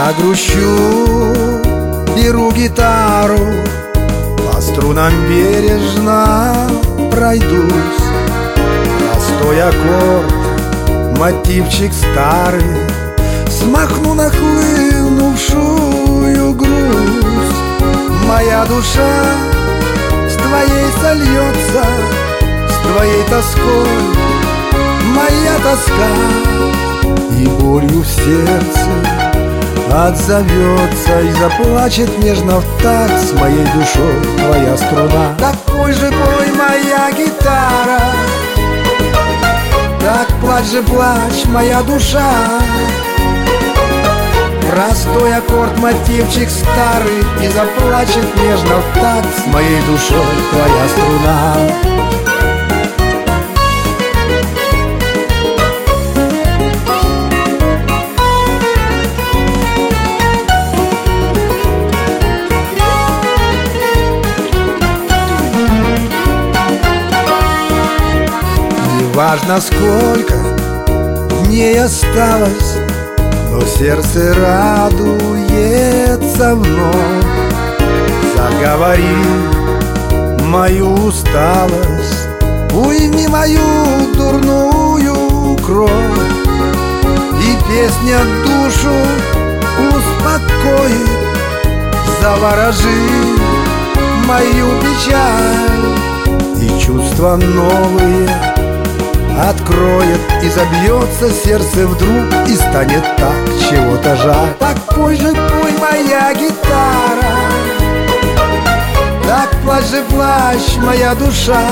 Я грущу, беру гитару, по струнам бережно пройдусь. Простой аккорд, мотивчик старый, смахну нахлынувшую грусть. Моя душа с твоей сольется, с твоей тоской моя тоска, и болью в сердце отзовется и заплачет нежно в такт с моей душой твоя струна. Так пой же, пой, моя гитара, так плачь же, плачь, моя душа. Простой аккорд, мотивчик старый, и заплачет нежно в такт с моей душой твоя струна. Неважно, сколько дней осталось, но сердце радуется вновь. Заговори мою усталость, уйми мою дурную кровь, и песня душу успокоит. Заворожи мою печаль, и чувства новые откроет, и забьется сердце вдруг, и станет так чего-то жаль. Так пой же, пой, моя гитара, так плачь же, плачь, моя душа.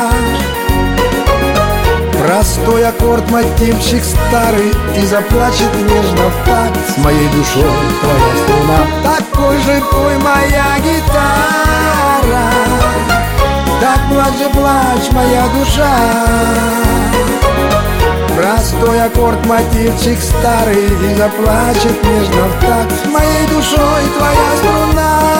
Простой аккорд, мотивчик старый, и заплачет нежно в такт с моей душой твоя струна. Так пой же, пой, моя гитара, так плачь же, плачь, моя душа. Простой аккорд, мотивчик старый, и заплачет нежно в такт с моей душой твоя струна.